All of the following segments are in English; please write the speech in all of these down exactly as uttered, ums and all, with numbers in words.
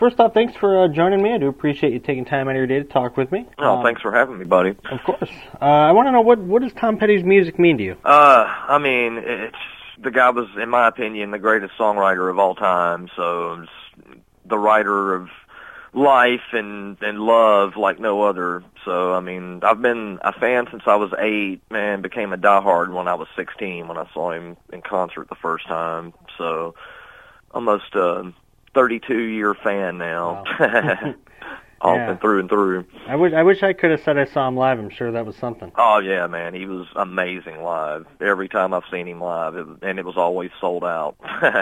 First off, thanks for uh, joining me. I do appreciate you taking time out of your day to talk with me. Oh, um, thanks for having me, buddy. Of course. Uh, I want to know, what what does Tom Petty's music mean to you? Uh, I mean, it's the guy was, in my opinion, the greatest songwriter of all time. So it's the writer of life and, and love like no other. So, I mean, I've been a fan since I was eight, man, became a diehard when I was sixteen when I saw him in concert the first time. So, almost a thirty-two-year fan now. Wow. All yeah. been through and through. I wish I wish I could have said I saw him live. I'm sure that was something. Oh, yeah, man. He was amazing live. Every time I've seen him live, it, and it was always sold out.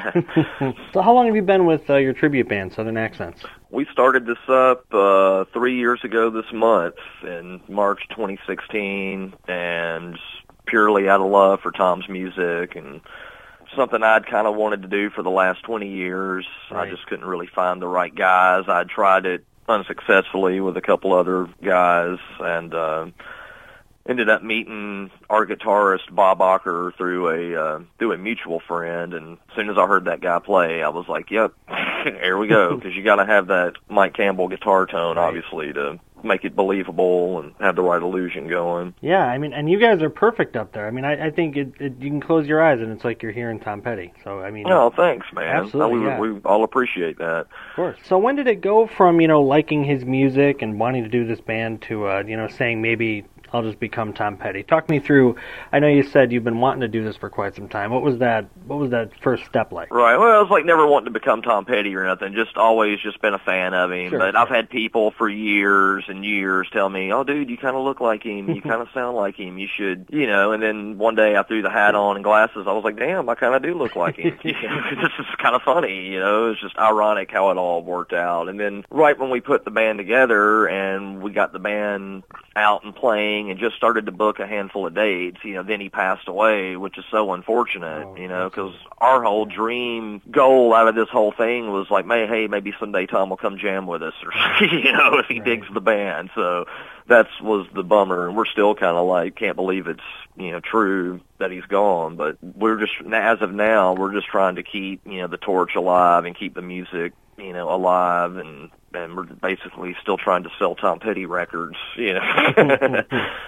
So how long have you been with uh, your tribute band, Southern Accents? We started this up uh, three years ago this month in March twenty sixteen, and purely out of love for Tom's music and something I'd kind of wanted to do for the last twenty years. Right. I just couldn't really find the right guys. I'd tried it unsuccessfully with a couple other guys, and uh, ended up meeting our guitarist Bob Ocker through a uh, through a mutual friend. And as soon as I heard that guy play, I was like, "Yep, here we go." Because you got to have that Mike Campbell guitar tone, right, obviously, to make it believable and have the right illusion going. Yeah, I mean, and you guys are perfect up there. I mean, I, I think it, it, you can close your eyes and it's like you're hearing Tom Petty. So, I mean... Oh, thanks, man. Absolutely, we, yeah. we all appreciate that. Of course. So when did it go from, you know, liking his music and wanting to do this band to, uh, you know, saying maybe I'll just become Tom Petty? Talk me through, I know you said you've been wanting to do this for quite some time. What was that, what was that first step like? Right, well, it's like never wanting to become Tom Petty or nothing, just always just been a fan of him. Sure, but sure. I've had people for years and years tell me, "Oh, dude, you kind of look like him, you kind of sound like him, you should," you know, and then one day I threw the hat on and glasses, I was like, damn, I kind of do look like him. You know, this is kind of funny, you know, it's just ironic how it all worked out. And then right when we put the band together and we got the band out and playing and just started to book a handful of dates, you know, then he passed away, which is so unfortunate, oh, you know, because our whole dream goal out of this whole thing was like, may, hey, maybe someday Tom will come jam with us, or, you know, if he right. digs the band. So that was the bummer, and we're still kind of like, can't believe it's, you know, true that he's gone, but we're just, as of now, we're just trying to keep, you know, the torch alive and keep the music, you know, alive, and and we're basically still trying to sell Tom Petty records, you know.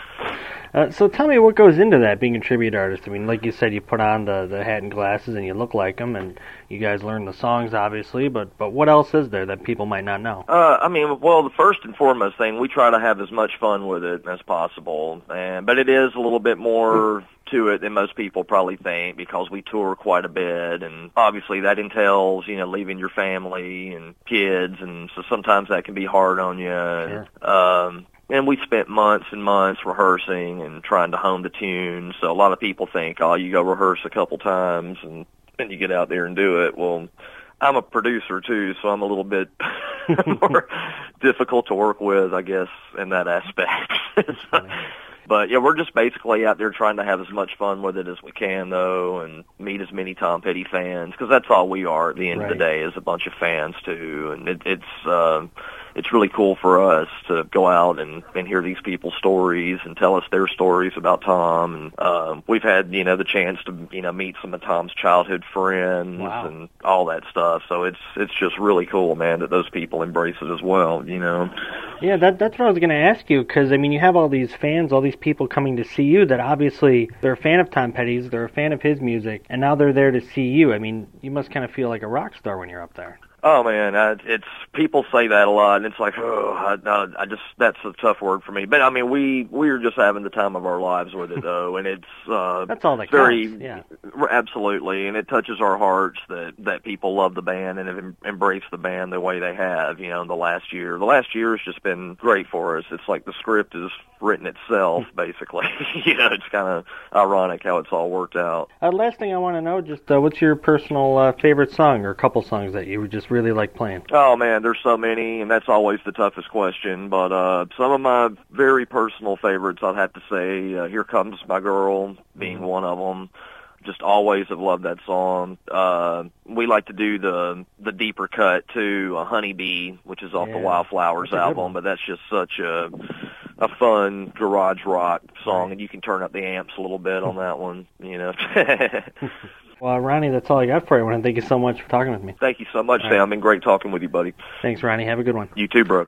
uh, so tell me what goes into that, being a tribute artist. I mean, like you said, you put on the, the hat and glasses and you look like him, and you guys learn the songs, obviously, but, but what else is there that people might not know? Uh, I mean, well, the first and foremost thing, we try to have as much fun with it as possible, and but it is a little bit more to it than most people probably think, because we tour quite a bit, and obviously that entails, you know, leaving your family and kids, and so sometimes that can be hard on you. Sure. And, um, and we spent months and months rehearsing and trying to hone the tunes. So a lot of people think, oh, you go rehearse a couple times and then you get out there and do it. Well, I'm a producer too, so I'm a little bit more difficult to work with, I guess, in that aspect. So, but yeah, we're just basically out there trying to have as much fun with it as we can, though, and meet as many Tom Petty fans, because that's all we are at the end right. of the day, is a bunch of fans too. And it, it's uh, it's really cool for us to go out and, and hear these people's stories and tell us their stories about Tom. And um, we've had, you know, the chance to, you know, meet some of Tom's childhood friends wow. and all that stuff. So it's it's just really cool, man, that those people embrace it as well, you know. Yeah, that, that's what I was going to ask you, because, I mean, you have all these fans, all these people coming to see you that obviously they're a fan of Tom Petty's, they're a fan of his music, and now they're there to see you. I mean, you must kind of feel like a rock star when you're up there. Oh man, I, it's people say that a lot, and it's like, oh, I, I, I just that's a tough word for me. But I mean, we we're just having the time of our lives with it, though, and it's uh, that's all that very counts. Yeah, absolutely, and it touches our hearts that that people love the band and have em- embraced the band the way they have. You know, in the last year, the last year has just been great for us. It's like the script is written itself, basically. You know, it's kind of ironic how it's all worked out. Uh, last thing I want to know, just uh, what's your personal uh, favorite song, or a couple songs that you just really like playing? Oh man, there's so many, and that's always the toughest question. But uh, some of my very personal favorites, I'd have to say, uh, "Here Comes My Girl" being mm-hmm. one of them. Just always have loved that song. Uh, we like to do the the deeper cut too, a Honeybee, which is off yeah. the Wildflowers that's album. But that's just such a a fun garage rock song, right. and you can turn up the amps a little bit on that one, you know. Well, Ronnie, that's all I got for you. I want to thank you so much for talking with me. Thank you so much, All Sam. right. Been great talking with you, buddy. Thanks, Ronnie. Have a good one. You too, bro.